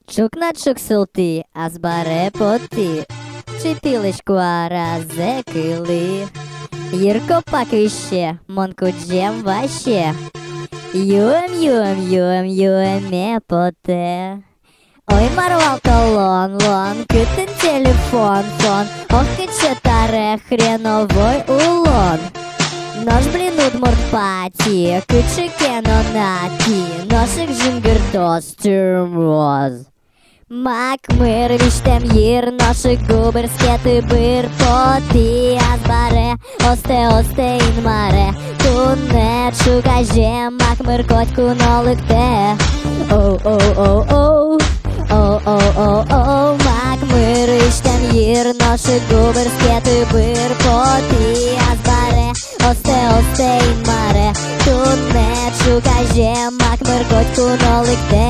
Чук на чук султи, а збере поти. Чи пілечку аразе кили. Юрко пак іще, монку джем ваще. Юем поте. Ой, марвал колон, лон, китен телефон, фон. Ох, кичетаре хреновой улон. Нож блінуд мордпаті, кичекено наті. Ношик жингертос, тюрмоз. Мак мир віштем їр, ношик губер скети бир поти, азбаре, осте інмаре, туне чукаже, мак мир котьку ноликте. Оу, мак мир віштем їр, ношик губер скети бир поти, азбаре, осте інмаре, туне чукаже, мак мир котьку ноликте.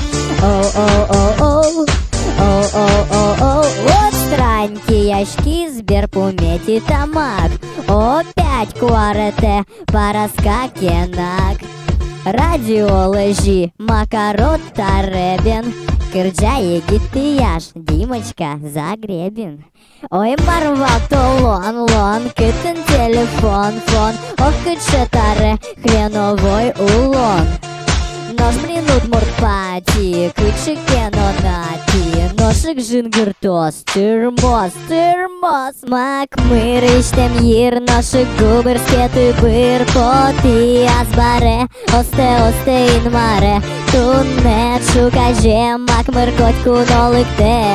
Вот страньки яшки, збір пометі тамак. Опять куарете, параскакенак. Радіо лежі, макарот та ребен. Кирджає гітияш, Дімочка Загребін. Ой, марвато лон, китен телефон, фон. Ох, кичетаре, хреновой улон. Нож блінуд мордпаті, кичекено наті. Ношик жингертос, тюрмоз. Мак мир іштем їр, ношик губер скети бир поти, азбаре, осте інмаре, туне чукаже, мак мир котьку ноликте.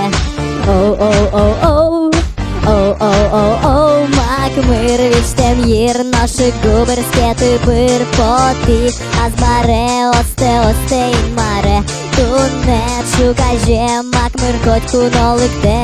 Мак мир віштем їр, ношик губер скети бир поти, азбаре, осте інмаре, туне чукаже, мак мир котьку ноликте.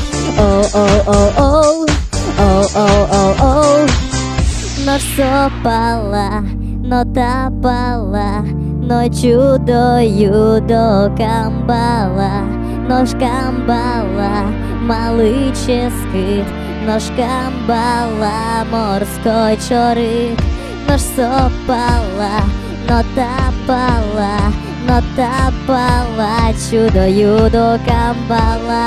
Но сопала, но тапала, но чудо камбала, но шкамбала, маличе скит, но шкамбала, морской чорик, но сопала, но тапала, чудо камбала.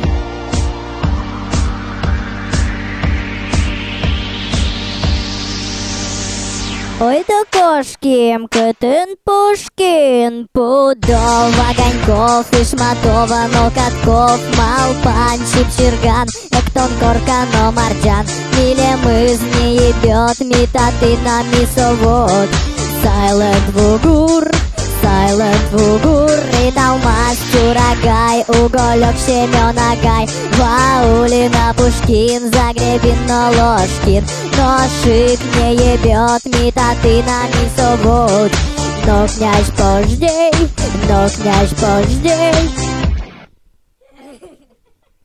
Ой, да кошки, китин Пушкин, пудов, огоньков и шматовано катков, малпан, чипчирган, эктон, коркано, марджан, милемыз не ебет, митаты на мисовод. Silent вугур, и талмаз, чурагай, уголек, щеменагай, Ваулина, Пушкин, Загребин, Ложкин, ношик не ебет, митаты на мисовод. Но князь пождей,